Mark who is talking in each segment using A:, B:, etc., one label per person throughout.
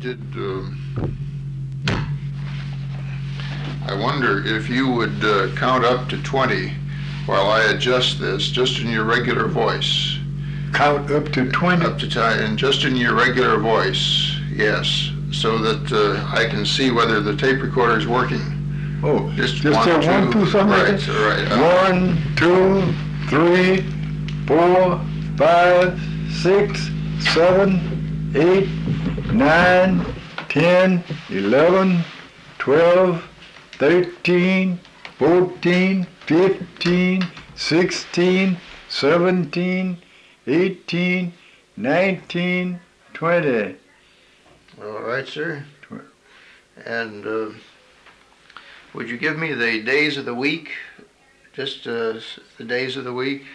A: Did I wonder if you would count up to 20 while I adjust this, just in your regular voice.
B: Count up to 20?
A: Up to 10, and just in your regular voice, yes, so that I can see whether the tape recorder is working.
B: Oh,
A: just
B: 1, 2, something
A: right,
B: like that?
A: Right.
B: 1, 2, 3, 4, 5, 6, 7, 8, 9, 10, 11, 12, 13, 14, 15, 16, 17, 18, 19, 20.
A: All right, sir. And would you give me the days of the week? Just the days of the week?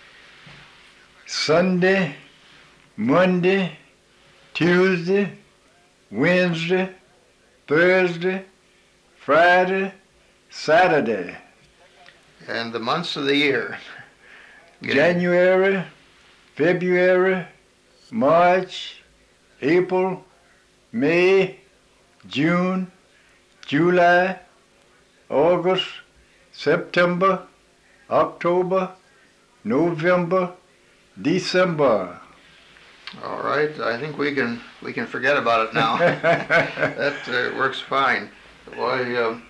B: Sunday, Monday, Tuesday, Wednesday, Thursday, Friday, Saturday.
A: And the months of the year?
B: January, February, March, April, May, June, July, August, September, October, November, December.
A: All right, I think we can forget about it now. That works fine. Well,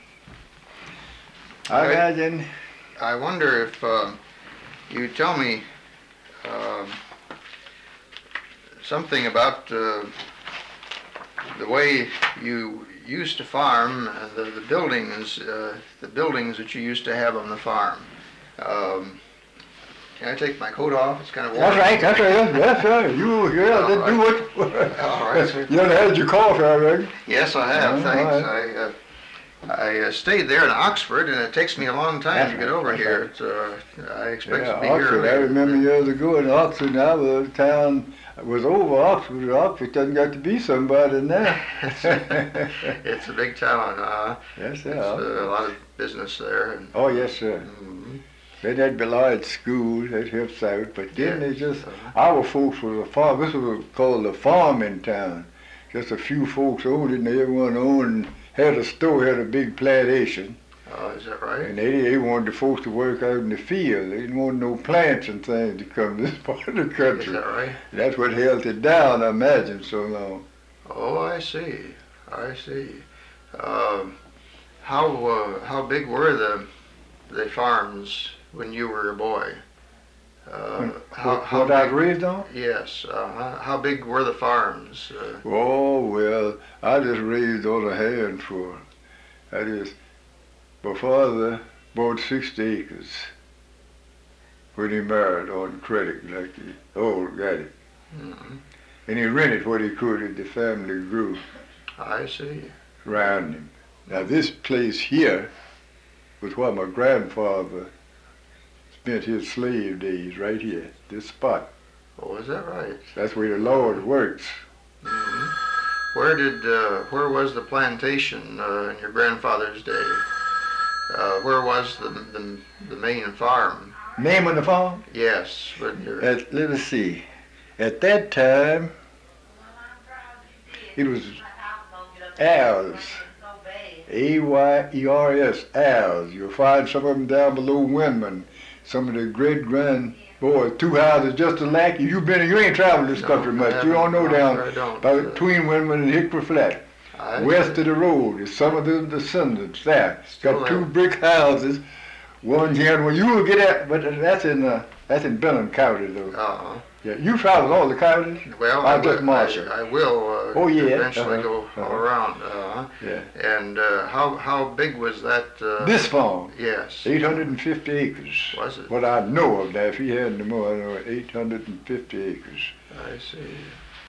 B: I imagine.
A: I wonder if you tell me something about the way you used to farm, the buildings that you used to have on the farm. Can I take my coat off? It's kind of warm.
B: That's right. Yes, sir. You do it.
A: All right, sir.
B: You done had your coffee, I reckon.
A: Yes, I have. Thanks.
B: Right.
A: I stayed there in Oxford, and it takes me a long time to get over here. I expect to be
B: Oxford,
A: here.
B: I remember years ago in Oxford. Now the town was over Oxford. Oxford doesn't got to be somebody now.
A: It's a big town.
B: Yes, sir.
A: There's a lot of business there. And,
B: oh, yes, sir. Then there'd be large schools that helps out, but then they just, our folks was a farm. This was called a farming town. Just a few folks owned it, and everyone owned, had a store, had a big plantation.
A: Oh, is that right?
B: And they wanted the folks to work out in the field. They didn't want no plants and things to come to this part of the country.
A: Is that right?
B: That's what held it down, I imagine, so long.
A: Oh, I see. How big were the farms when you were a boy?
B: What I raised on?
A: Yes. How big were the farms?
B: Oh, well, I just raised on a handful. My father bought 60 acres when he married on credit, like the old guy.
A: Mm-hmm.
B: And he rented what he could as the family grew.
A: I see.
B: Around him. Now this place here was where my grandfather spent his slave days, right here, this spot.
A: Oh, is that right?
B: That's where the Lord works.
A: Mm-hmm. Where was the plantation in your grandfather's day? Where was the main farm?
B: Name of the farm?
A: Yes.
B: Let us see. At that time, it was Ayers. Ayers, Ayers. You'll find some of them down below Windman. Some of the great-grand boys, 2 houses just alike. You ain't traveled this country much. You don't know down between Windman and Hickory Flat. West of the road is some of the descendants there. Got 2 brick houses. One here, well, you will get at, but that's in Benham County, though.
A: Uh-huh.
B: Yeah, you traveled all the counties?
A: Well,
B: I will
A: eventually go all around.
B: Yeah.
A: And how big was that?
B: This farm?
A: Yes.
B: 850 acres.
A: Was it?
B: What I know of that. If he had no more, I know 850 acres.
A: I see.